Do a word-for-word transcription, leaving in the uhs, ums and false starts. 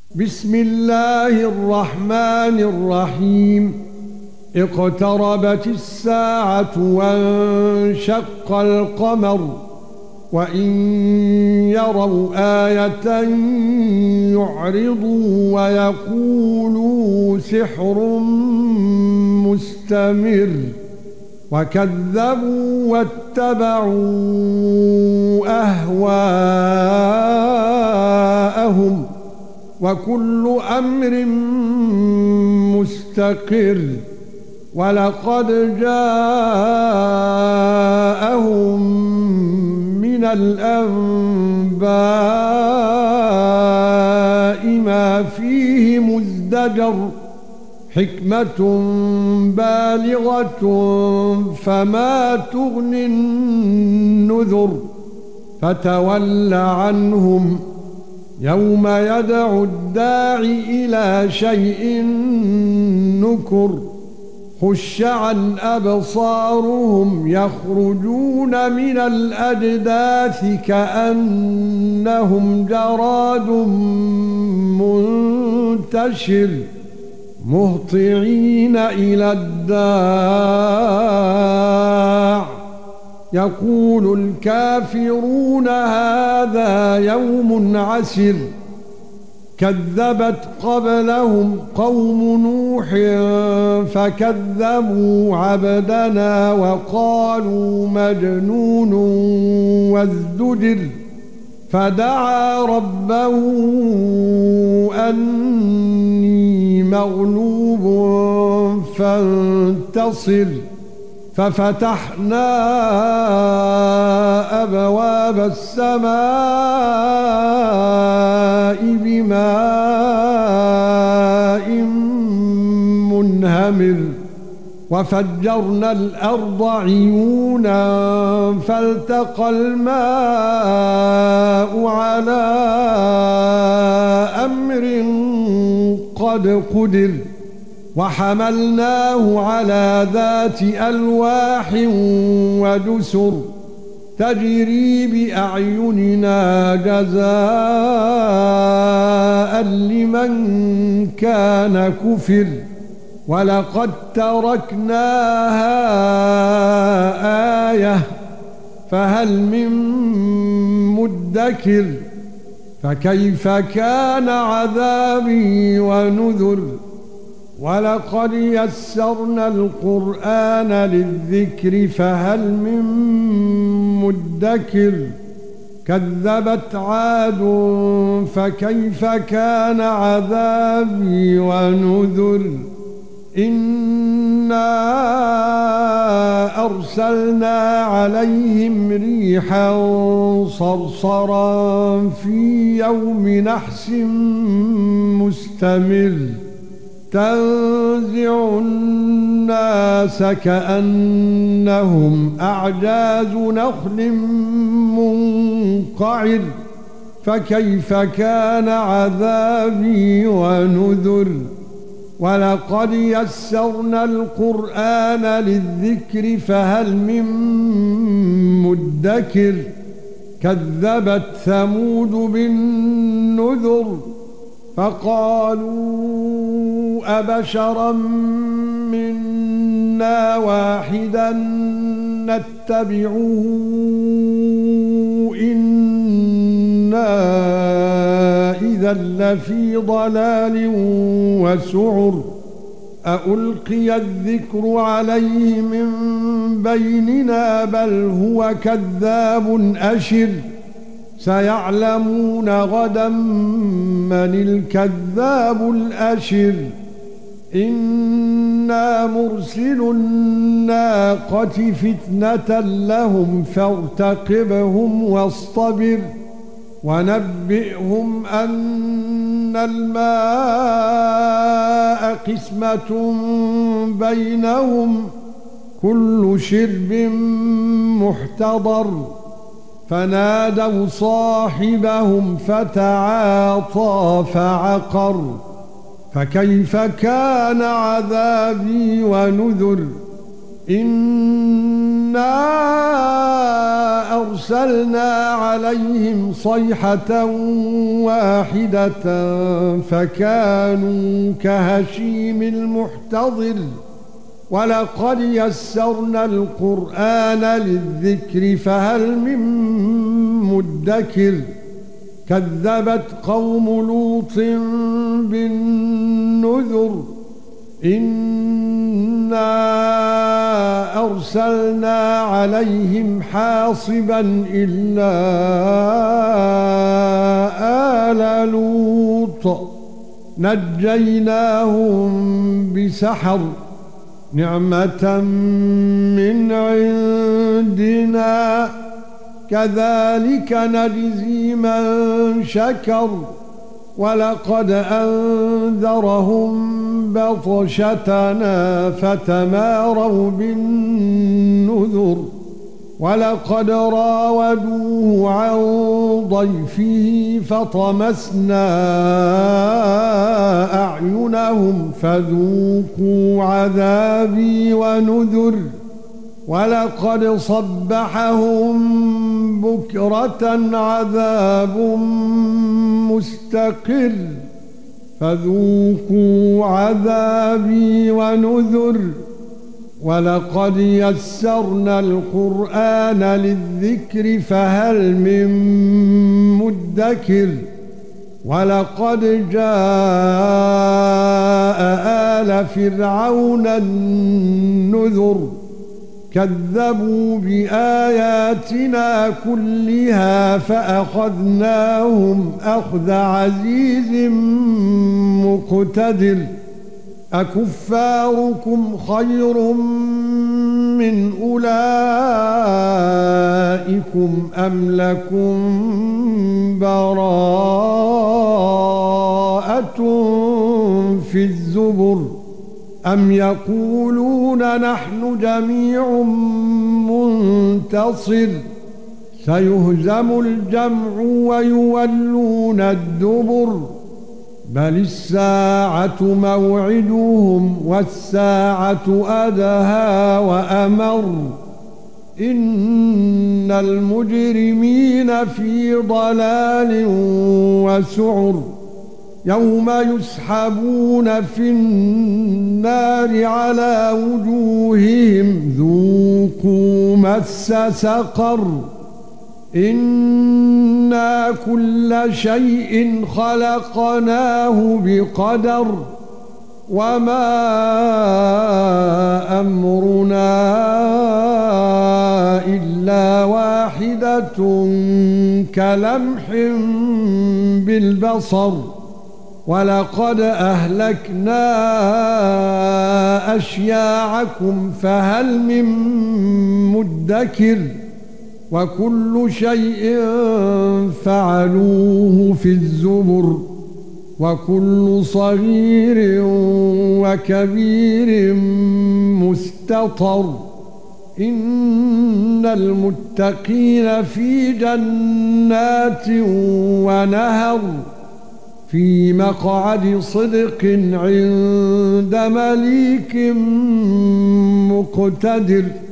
بسم الله الرحمن الرحيم اقتربت الساعة وانشق القمر وإن يروا آية يعرضوا ويقولوا سحر مستمر وكذبوا واتبعوا أهواءهم وكل أمر مستقر ولقد جاءهم من الأنباء ما فيه مزدجر حكمة بالغة فما تغني النذر فتول عنهم يوم يدعو الداعي إلى شيء نكر خش عن أبصارهم يخرجون من الأجداث كأنهم جراد منتشر مهطعين إلى الداع يقول الكافرون هذا يوم عسر كذبت قبلهم قوم نوح فكذبوا عبدنا وقالوا مجنون وازدجر فدعا ربه أني مغلوب فانتصر ففتحنا أبواب السماء بماء منهمر وفجرنا الأرض عيونا فالتقى الماء على أمر قد قدر وحملناه على ذات ألواح ودسر تجري بأعيننا جزاء لمن كان كفر ولقد تركناها آية فهل من مدكر فكيف كان عذابي ونذر ولقد يسرنا القرآن للذكر فهل من مدكر كذبت عاد فكيف كان عذابي ونذر إنا أرسلنا عليهم ريحا صرصرا في يوم نحس مستمر تنزع الناس كأنهم أعجاز نخل منقعر فكيف كان عذابي ونذر ولقد يسرنا القرآن للذكر فهل من مدكر كذبت ثمود بالنذر فقالوا أبشرا منا واحدا نتبعه إنا إذا لفي ضلال وسعر أألقي الذكر عليه من بيننا بل هو كذاب أشر سيعلمون غدا من الكذاب الأشر إنا مرسل الناقة فتنة لهم فارتقبهم واصطبر ونبئهم أن الماء قسمة بينهم كل شرب محتضر فنادوا صاحبهم فتعاطى فعقر فكيف كان عذابي ونذر إن أرسلنا عليهم صيحة واحدة فكانوا كهشيم المحتضر ولقد يسرنا القرآن للذكر فهل من مدكر كذبت قوم لوط بالنذر إنا أرسلنا عليهم حاصبا إلا آل لوط نجيناهم بسحر نعمة من عندنا كذلك نجزي من شكر ولقد أنذرهم بطشتنا فتماروا بالنذر ولقد راودوه عن ضيفه فطمسنا أعينهم فذوقوا عذابي ونذر ولقد صبحهم بكرة عذاب مستقر فذوقوا عذابي ونذر ولقد يسرنا القرآن للذكر فهل من مدكر ولقد جاء آل فرعون النذر كذبوا بآياتنا كلها فأخذناهم أخذ عزيز مقتدر أكفاركم خير من أولئكم أم لكم براءة في الزبر أم يقولون نحن جميع منتصر سيهزم الجمع ويولون الدبر بل الساعة موعدهم والساعة أدهى وأمر إن المجرمين في ضلال وسعر يوم يسحبون في النار على وجوههم ذوقوا مس سقر إنا كل شيء خلقناه بقدر وما أمرنا إلا واحدة كلمح بالبصر ولقد أهلكنا أشياعكم فهل من مدكر وكل شيء فعلوه في الزبر وكل صغير وكبير مستطر إن المتقين في جنات ونهر في مقعد صدق عند مليك مقتدر